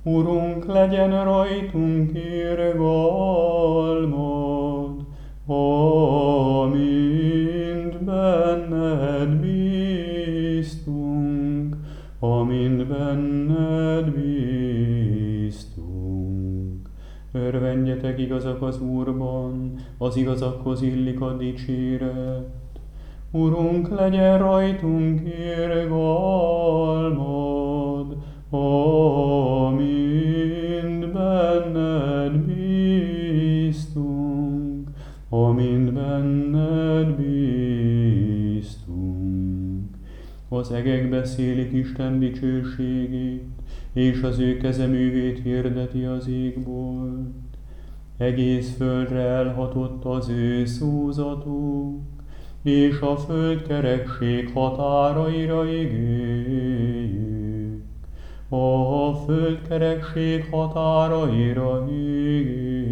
Urunk, legyen rajtunk irgalmad, amint benned bíztunk, amint benned bíztunk. Örvendjetek igazak az Úrban, az igazakhoz illik a dicséret. Urunk, legyen rajtunk irgalmad, amint benned bíztunk, amint benned bíztunk. Az egek beszélik Isten dicsőségét, és az ő kezeművét hirdeti az égbolt. Egész földre elhatott az ő szózatuk, és a földkerekség határaira ígéljük. A földkerekség határaira ígéljük.